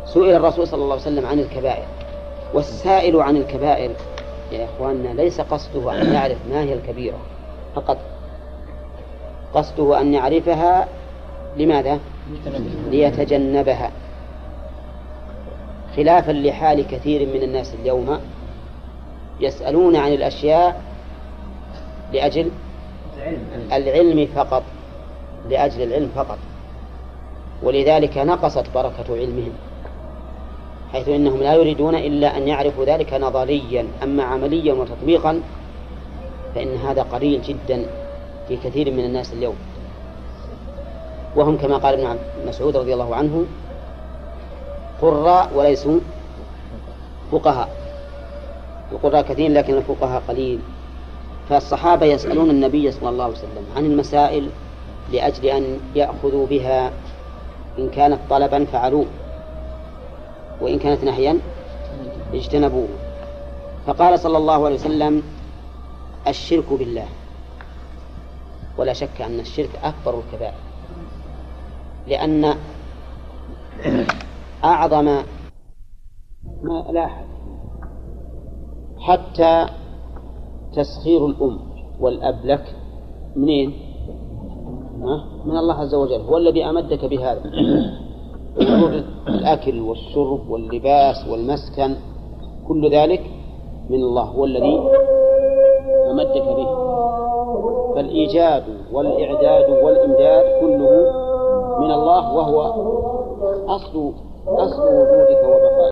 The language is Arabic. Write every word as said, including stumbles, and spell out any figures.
سئل الرسول صلى الله عليه وسلم عن الكبائر، والسائل عن الكبائر يا إخواننا ليس قصده أن يعرف ما هي الكبيرة فقط، قصده أن يعرفها لماذا؟ ليتجنبها، خلافا لحال كثير من الناس اليوم يسألون عن الأشياء لأجل العلم فقط، لأجل العلم فقط، ولذلك نقصت بركة علمهم، حيث إنهم لا يريدون إلا أن يعرفوا ذلك نظريا، أما عمليا وتطبيقا فإن هذا قليل جدا في كثير من الناس اليوم، وهم كما قال ابن مسعود رضي الله عنه قراء وليسوا فقهاء، القراء كثير لكن الفقهاء قليل. فالصحابة يسألون النبي صلى الله عليه وسلم عن المسائل لأجل أن يأخذوا بها، إن كانت طلبا فعلوه وإن كانت نهيا اجتنبوه. فقال صلى الله عليه وسلم الشرك بالله، ولا شك أن الشرك أكبر الكبائر، لأن أعظم ما لاحظ حتى تسخير الأم والأب لك منين؟ من الله عز وجل، هو الذي أمدك بهذا، الأكل والشرب واللباس والمسكن كل ذلك من الله، هو الذي أمدك به، فالإيجاد والإعداد والإمداد كله من الله، وهو أصل أصل وجودك وبقائك.